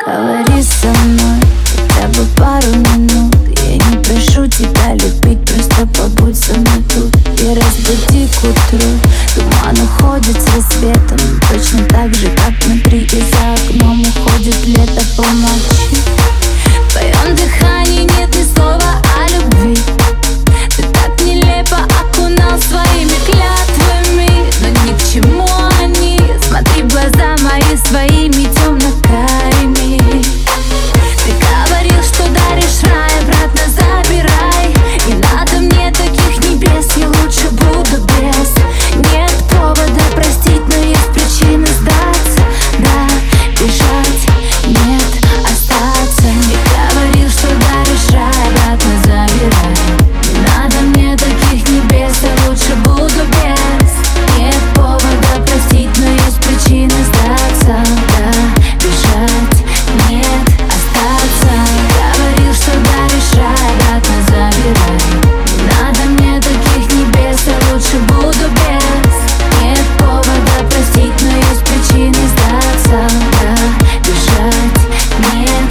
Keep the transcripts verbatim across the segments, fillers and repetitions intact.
Говори со мной хотя бы пару минут. Я не прошу тебя любить, просто побудь со мной тут. И разбуди к утру. Туман уходит с рассветом, точно так же, как внутри и за окном уходит лето. Помолчи, в твоем дыхании нет ни слова о любви. Ты так нелепо окунал своими клятвами, но ни к чему они. Смотри в глаза мои своими темно-карими. Ты говорил, что даришь рай, обратно забирай. Не надо мне таких небес, я лучше буду без. Нет повода простить, но есть причины сдаться. Да, бежать, нет, остаться. Не говорил, что даришь рай, обратно забирай. Не надо мне таких небес, я лучше буду без. Нет повода простить, но есть причины сдаться. Да, бежать, нет, остаться. Говорил, что даришь рай, обратно забирай. Не надо мне таких небес, я лучше буду без. Нет повода простить, но есть причины сдаться. Да, бежать, нет.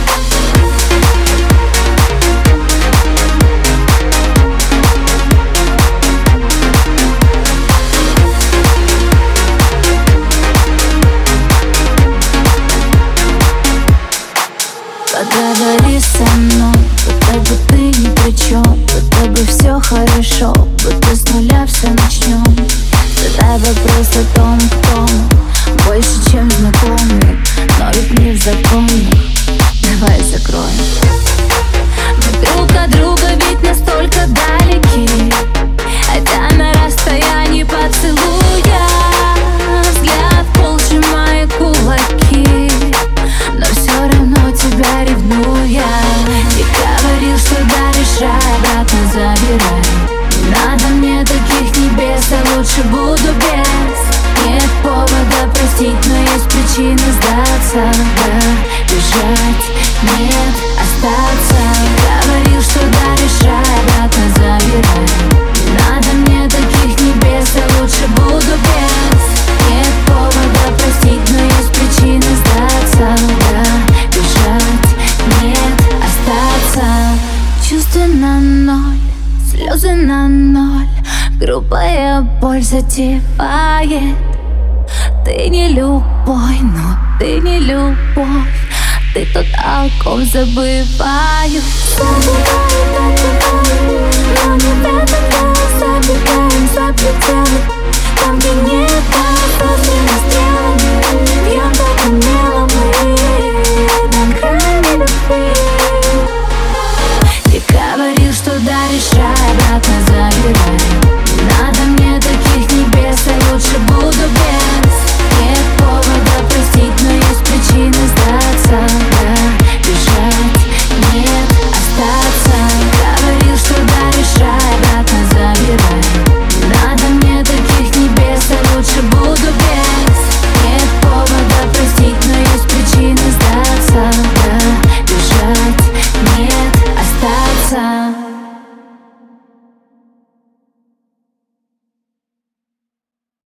Поговори со мной, будто бы ты ни при чем, будто бы все хорошо, будто с нуля все начнем. Задай вопрос о том, кто мы, больше, чем знакомые, но ведь не в законах. Давай закроем. Мы друг от друга ведь настолько далеки, хотя на расстоянии поцелуя. Взгляд в пол, сжимая кулаки, но все равно тебя ревную я. Ты говорил, что даришь рай, обратно забирай. Не надо мне таких небес, я лучше буду без. Нет повода простить, но есть причины сдаться. Да, бежать, нет, остаться. Говорил, что даришь рай, обратно забирай. Не надо мне таких небес, я лучше буду без. Нет повода простить, но есть причины сдаться. Да, бежать, нет, остаться. Чувства на ноль, слезы на ноль, грубая боль затевает. Ты не любовь, но ты не любовь. Ты тот, о ком забываю. Забываю, забываю, но не в этом дело. Забегаем за пределы, там, где нет нас,